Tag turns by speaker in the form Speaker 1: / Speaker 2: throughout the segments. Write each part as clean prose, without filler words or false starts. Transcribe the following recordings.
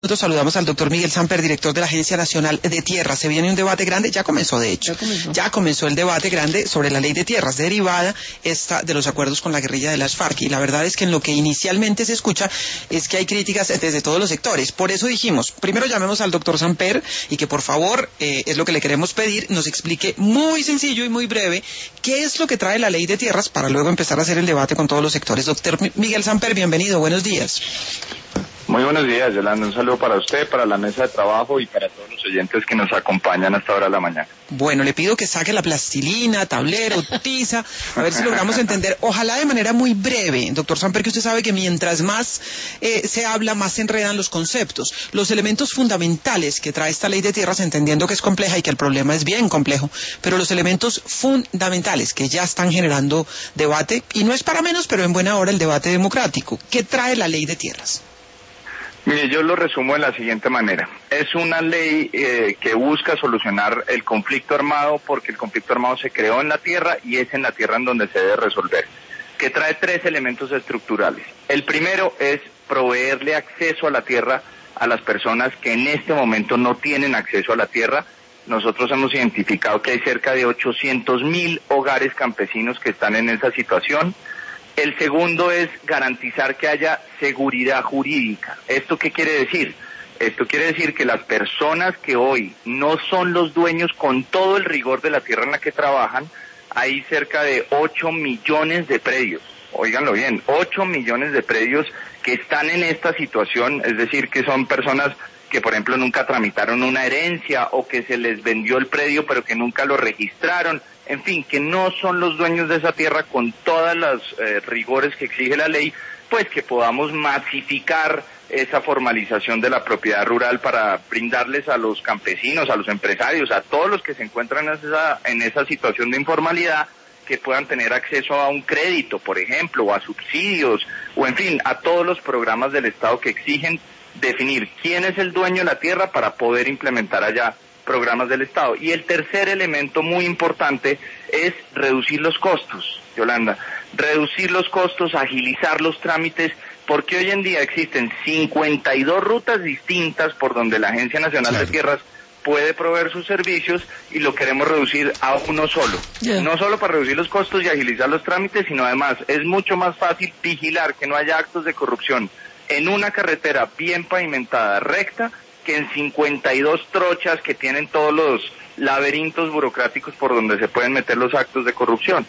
Speaker 1: Nosotros saludamos al doctor Miguel Samper, director de la Agencia Nacional de Tierras. Se viene un debate grande, ya comenzó de hecho. Ya comenzó el debate grande sobre la ley de tierras, derivada esta de los acuerdos con la guerrilla de las FARC. Y la verdad es que en lo que inicialmente se escucha es que hay críticas desde todos los sectores. Por eso dijimos, primero llamemos al doctor Samper y que por favor, es lo que le queremos pedir, nos explique muy sencillo y muy breve qué es lo que trae la ley de tierras para luego empezar a hacer el debate con todos los sectores. Doctor Miguel Samper, bienvenido, buenos días.
Speaker 2: Muy buenos días, Yolanda. Un saludo para usted, para la mesa de trabajo y para todos los oyentes que nos acompañan hasta ahora de la mañana.
Speaker 1: Bueno, le pido que saque la plastilina, tablero, tiza, a ver si logramos entender, ojalá de manera muy breve, doctor Samper, que usted sabe que mientras más se habla, más se enredan los conceptos. Los elementos fundamentales que trae esta ley de tierras, entendiendo que es compleja y que el problema es bien complejo, pero los elementos fundamentales que ya están generando debate, y no es para menos, pero en buena hora el debate democrático. ¿Qué trae la ley de tierras?
Speaker 2: Mire, yo lo resumo de la siguiente manera. Es una ley que busca solucionar el conflicto armado porque el conflicto armado se creó en la tierra y es en la tierra en donde se debe resolver. Que trae tres elementos estructurales. El primero es proveerle acceso a la tierra a las personas que en este momento no tienen acceso a la tierra. Nosotros hemos identificado que hay cerca de 800,000 hogares campesinos que están en esa situación. El segundo es garantizar que haya seguridad jurídica. ¿Esto qué quiere decir? Esto quiere decir que las personas que hoy no son los dueños con todo el rigor de la tierra en la que trabajan, hay cerca de 8 millones de predios. Óiganlo bien, 8 millones de predios que están en esta situación, es decir, que son personas que, por ejemplo, nunca tramitaron una herencia o que se les vendió el predio pero que nunca lo registraron. En fin, que no son los dueños de esa tierra con todas las rigores que exige la ley, pues que podamos masificar esa formalización de la propiedad rural para brindarles a los campesinos, a los empresarios, a todos los que se encuentran en esa situación de informalidad, que puedan tener acceso a un crédito, por ejemplo, o a subsidios, o en fin, a todos los programas del Estado que exigen definir quién es el dueño de la tierra para poder implementar allá programas del Estado. Y el tercer elemento muy importante es reducir los costos, Yolanda, reducir los costos, agilizar los trámites, porque hoy en día existen 52 rutas distintas por donde la Agencia Nacional de Tierras puede proveer sus servicios y lo queremos reducir a uno solo. No solo para reducir los costos y agilizar los trámites, sino además es mucho más fácil vigilar que no haya actos de corrupción en una carretera bien pavimentada, recta, que en 52 trochas que tienen todos los laberintos burocráticos por donde se pueden meter los actos de corrupción.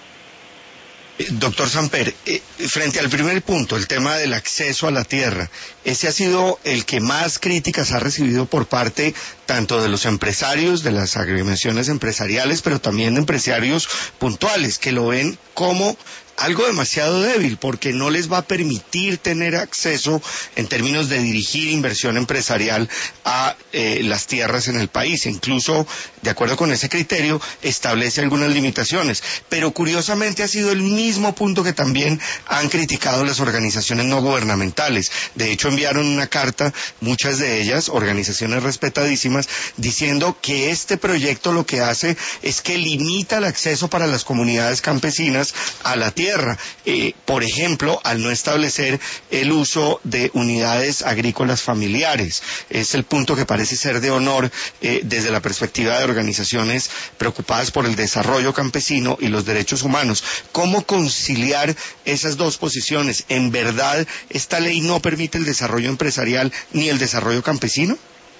Speaker 3: Doctor Samper, frente al primer punto, el tema del acceso a la tierra, ese ha sido el que más críticas ha recibido por parte tanto de los empresarios, de las agremiaciones empresariales, pero también de empresarios puntuales, que lo ven como algo demasiado débil, porque no les va a permitir tener acceso en términos de dirigir inversión empresarial a las tierras en el país. Incluso, de acuerdo con ese criterio, establece algunas limitaciones. Pero curiosamente ha sido el mismo punto que también han criticado las organizaciones no gubernamentales. De hecho, enviaron una carta, muchas de ellas, organizaciones respetadísimas, diciendo que este proyecto lo que hace es que limita el acceso para las comunidades campesinas a la tierra. Por ejemplo, al no establecer el uso de unidades agrícolas familiares. Es el punto que parece ser de honor desde la perspectiva de organizaciones preocupadas por el desarrollo campesino y los derechos humanos. ¿Cómo conciliar esas dos posiciones? ¿En verdad esta ley no permite el desarrollo empresarial ni el desarrollo campesino?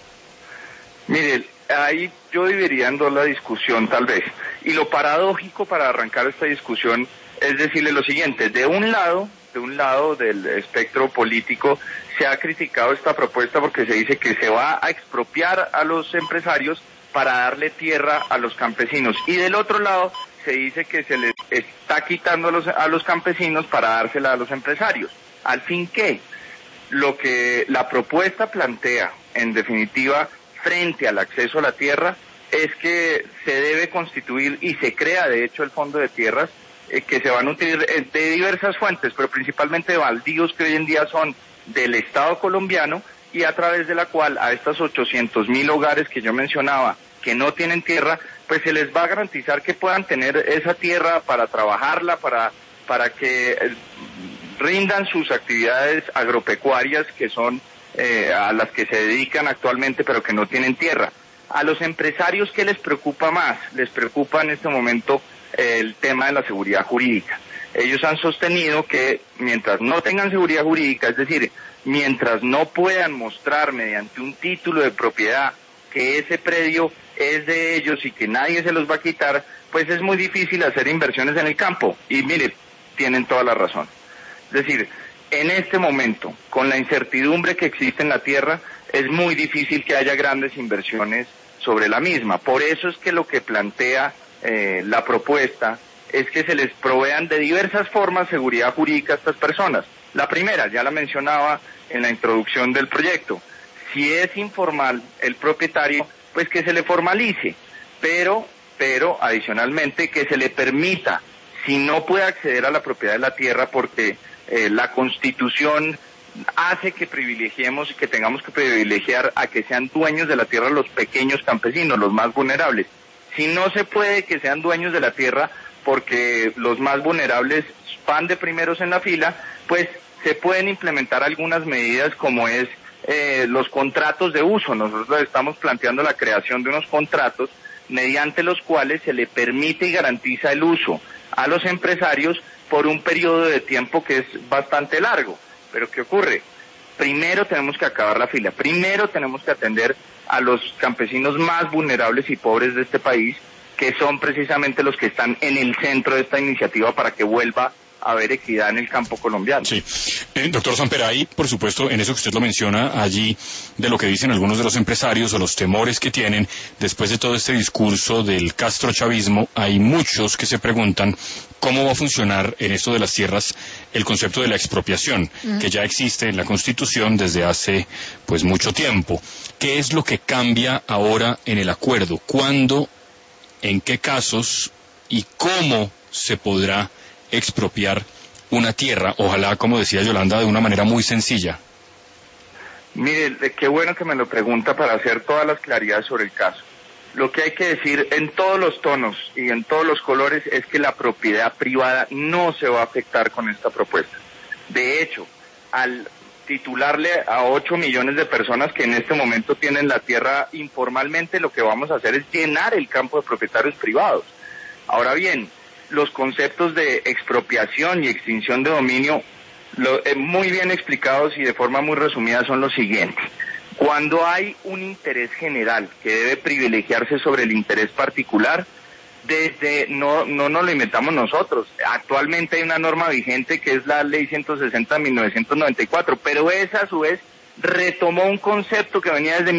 Speaker 2: Mire, ahí yo dividiría en dos la discusión tal vez. Y lo paradójico para arrancar esta discusión es decirle lo siguiente: de un lado del espectro político se ha criticado esta propuesta porque se dice que se va a expropiar a los empresarios para darle tierra a los campesinos, y del otro lado se dice que se les está quitando a los campesinos para dársela a los empresarios. ¿Al fin qué? Lo que la propuesta plantea, en definitiva, frente al acceso a la tierra, es que se debe constituir, y se crea de hecho el Fondo de Tierras, que se van a utilizar de diversas fuentes, pero principalmente de baldíos que hoy en día son del Estado colombiano, y a través de la cual a estos 800,000 hogares que yo mencionaba, que no tienen tierra, pues se les va a garantizar que puedan tener esa tierra para trabajarla, para que rindan sus actividades agropecuarias, que son a las que se dedican actualmente pero que no tienen tierra. A los empresarios, ¿qué les preocupa más? Les preocupa en este momento el tema de la seguridad jurídica. Ellos han sostenido que mientras no tengan seguridad jurídica, es decir, mientras no puedan mostrar mediante un título de propiedad que ese predio es de ellos y que nadie se los va a quitar, pues es muy difícil hacer inversiones en el campo. Y mire, tienen toda la razón. Es decir, en este momento, con la incertidumbre que existe en la tierra, es muy difícil que haya grandes inversiones sobre la misma. Por eso es que lo que plantea la propuesta es que se les provean de diversas formas seguridad jurídica a estas personas. La primera, ya la mencionaba en la introducción del proyecto, si es informal el propietario, pues que se le formalice, pero adicionalmente que se le permita, si no puede acceder a la propiedad de la tierra porque la Constitución hace que privilegiemos y que tengamos que privilegiar a que sean dueños de la tierra los pequeños campesinos, los más vulnerables. Si no se puede que sean dueños de la tierra porque los más vulnerables van de primeros en la fila, pues se pueden implementar algunas medidas como es los contratos de uso. Nosotros estamos planteando la creación de unos contratos mediante los cuales se le permite y garantiza el uso a los empresarios por un periodo de tiempo que es bastante largo. Pero ¿qué ocurre? Primero tenemos que acabar la fila, primero tenemos que atender a los campesinos más vulnerables y pobres de este país, que son precisamente los que están en el centro de esta iniciativa para que vuelva a haber equidad en el campo colombiano.
Speaker 4: Sí. Doctor Samper, ahí, por supuesto, en eso que usted lo menciona, allí, de lo que dicen algunos de los empresarios o los temores que tienen, después de todo este discurso del castrochavismo, hay muchos que se preguntan cómo va a funcionar en esto de las tierras el concepto de la expropiación, que ya existe en la Constitución desde hace, pues, mucho tiempo. ¿Qué es lo que cambia ahora en el acuerdo? ¿Cuándo, en qué casos y cómo se podrá expropiar una tierra? Ojalá, como decía Yolanda, de una manera muy sencilla.
Speaker 2: Mire, qué bueno que me lo pregunta para hacer todas las claridades sobre el caso. Lo que hay que decir en todos los tonos y en todos los colores es que la propiedad privada no se va a afectar con esta propuesta. De hecho, al titularle a 8 millones de personas que en este momento tienen la tierra informalmente, lo que vamos a hacer es llenar el campo de propietarios privados. Ahora bien, los conceptos de expropiación y extinción de dominio, muy bien explicados y de forma muy resumida, son los siguientes. Cuando hay un interés general que debe privilegiarse sobre el interés particular, no nos lo inventamos nosotros. Actualmente hay una norma vigente que es la Ley 160 de 1994, pero esa a su vez retomó un concepto que venía desde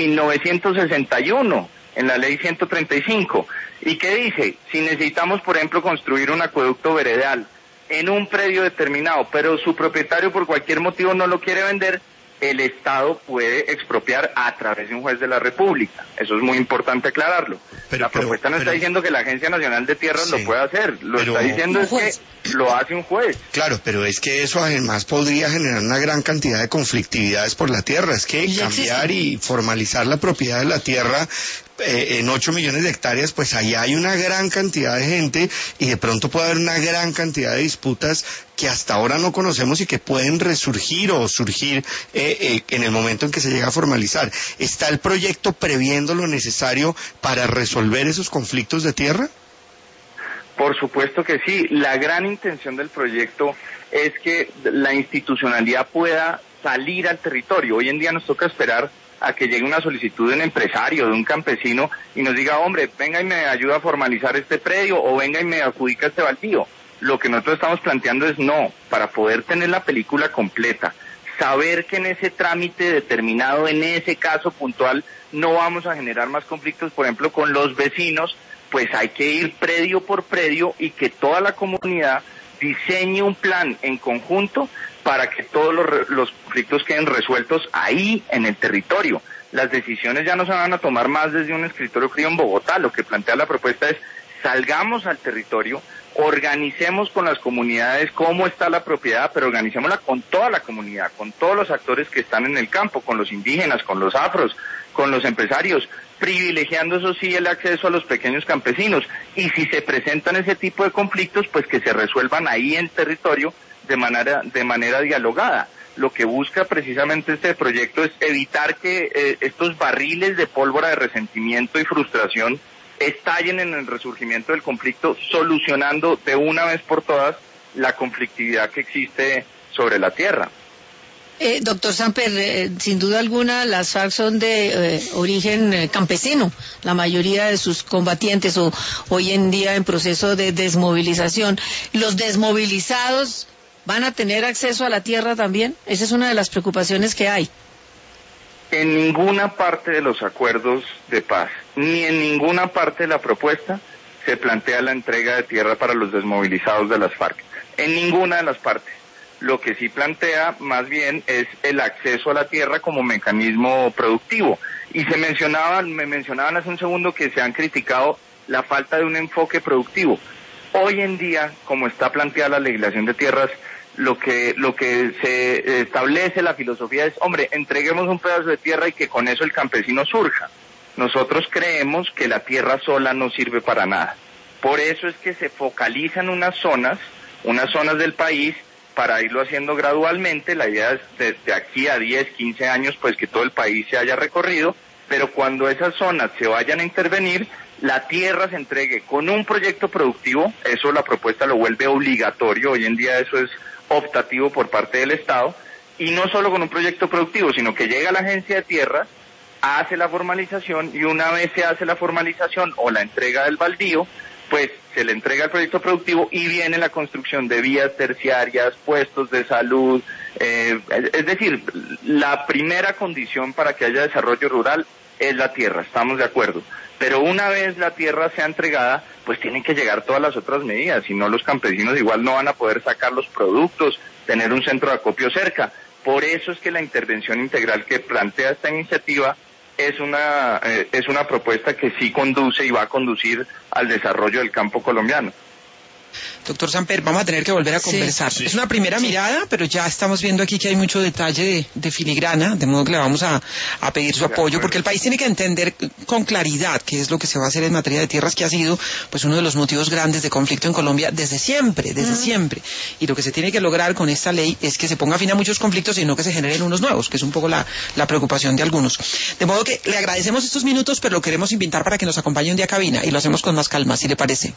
Speaker 2: 1961 en la Ley 135. ¿Y qué dice? Si necesitamos, por ejemplo, construir un acueducto veredal en un predio determinado, pero su propietario por cualquier motivo no lo quiere vender, el Estado puede expropiar a través de un juez de la República. Eso es muy importante aclararlo. La propuesta no está diciendo que la Agencia Nacional de Tierras lo pueda hacer, está diciendo es que lo hace un juez.
Speaker 3: Claro, pero es que eso además podría generar una gran cantidad de conflictividades por la tierra. Es que cambiar y formalizar la propiedad de la tierra en 8 millones de hectáreas, pues allá hay una gran cantidad de gente y de pronto puede haber una gran cantidad de disputas que hasta ahora no conocemos y que pueden resurgir o surgir en el momento en que se llega a formalizar. ¿Está el proyecto previendo lo necesario para resolver esos conflictos de tierra?
Speaker 2: Por supuesto que sí. La gran intención del proyecto es que la institucionalidad pueda salir al territorio. Hoy en día nos toca esperar a que llegue una solicitud de un empresario, de un campesino, y nos diga, hombre, venga y me ayuda a formalizar este predio, o venga y me adjudica este baldío. Lo que nosotros estamos planteando es no, para poder tener la película completa, saber que en ese trámite determinado, en ese caso puntual, no vamos a generar más conflictos, por ejemplo, con los vecinos, pues hay que ir predio por predio y que toda la comunidad diseñe un plan en conjunto para que todos los conflictos queden resueltos ahí en el territorio. Las decisiones ya no se van a tomar más desde un escritorio frío en Bogotá. Lo que plantea la propuesta es salgamos al territorio, organicemos con las comunidades cómo está la propiedad, pero organicémosla con toda la comunidad, con todos los actores que están en el campo, con los indígenas, con los afros, con los empresarios, privilegiando eso sí el acceso a los pequeños campesinos. Y si se presentan ese tipo de conflictos, pues que se resuelvan ahí en territorio de manera dialogada. lo que busca precisamente este proyecto es evitar que estos barriles de pólvora de resentimiento y frustración estallen en el resurgimiento del conflicto, solucionando de una vez por todas la conflictividad que existe sobre la tierra.
Speaker 5: Doctor Samper, sin duda alguna las FARC son de origen campesino, la mayoría de sus combatientes o hoy en día en proceso de desmovilización. ¿Los desmovilizados van a tener acceso a la tierra también? Esa es una de las preocupaciones que hay.
Speaker 2: En ninguna parte de los acuerdos de paz, ni en ninguna parte de la propuesta, se plantea la entrega de tierra para los desmovilizados de las FARC. En ninguna de las partes. Lo que sí plantea más bien es el acceso a la tierra como mecanismo productivo. Y me mencionaban hace un segundo que se han criticado la falta de un enfoque productivo. Hoy en día, como está planteada la legislación de tierras, lo que se establece la filosofía es, hombre, entreguemos un pedazo de tierra y que con eso el campesino surja. Nosotros creemos que la tierra sola no sirve para nada. Por eso es que se focalizan unas zonas del país para irlo haciendo gradualmente. La idea es desde aquí a 10, 15 años, pues que todo el país se haya recorrido, pero cuando esas zonas se vayan a intervenir, la tierra se entregue con un proyecto productivo. Eso la propuesta lo vuelve obligatorio, hoy en día eso es optativo por parte del Estado, y no solo con un proyecto productivo, sino que llega la agencia de tierras, hace la formalización, y una vez se hace la formalización o la entrega del baldío, pues se le entrega el proyecto productivo y viene la construcción de vías terciarias, puestos de salud, es decir, la primera condición para que haya desarrollo rural es la tierra, estamos de acuerdo, pero una vez la tierra sea entregada, pues tienen que llegar todas las otras medidas, si no los campesinos igual no van a poder sacar los productos, tener un centro de acopio cerca. Por eso es que la intervención integral que plantea esta iniciativa es una propuesta que sí conduce y va a conducir al desarrollo del campo colombiano.
Speaker 1: Doctor Samper, vamos a tener que volver a conversar. Sí. Es una primera mirada, pero ya estamos viendo aquí que hay mucho detalle de filigrana, de modo que le vamos a pedir su apoyo, porque el país tiene que entender con claridad qué es lo que se va a hacer en materia de tierras, que ha sido pues uno de los motivos grandes de conflicto en Colombia desde siempre. Y lo que se tiene que lograr con esta ley es que se ponga fin a muchos conflictos y no que se generen unos nuevos, que es un poco la preocupación de algunos. De modo que le agradecemos estos minutos, pero lo queremos invitar para que nos acompañe un día a cabina y lo hacemos con más calma, si le parece.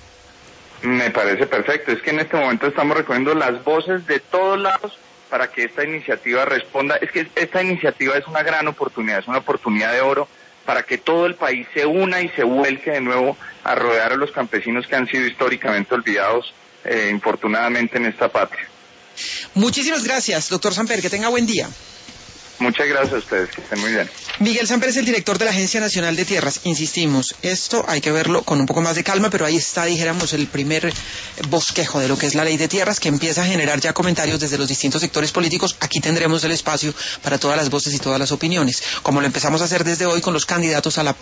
Speaker 2: Me parece perfecto. Es que en este momento estamos recogiendo las voces de todos lados para que esta iniciativa responda. Es que esta iniciativa es una gran oportunidad, es una oportunidad de oro para que todo el país se una y se vuelque de nuevo a rodear a los campesinos que han sido históricamente olvidados, infortunadamente, en esta patria.
Speaker 1: Muchísimas gracias, doctor Samper, que tenga buen día.
Speaker 2: Muchas gracias a ustedes, que estén muy bien.
Speaker 1: Miguel Samper es el director de la Agencia Nacional de Tierras. Insistimos, esto hay que verlo con un poco más de calma, pero ahí está, dijéramos, el primer bosquejo de lo que es la ley de tierras, que empieza a generar ya comentarios desde los distintos sectores políticos. Aquí tendremos el espacio para todas las voces y todas las opiniones, como lo empezamos a hacer desde hoy con los candidatos a la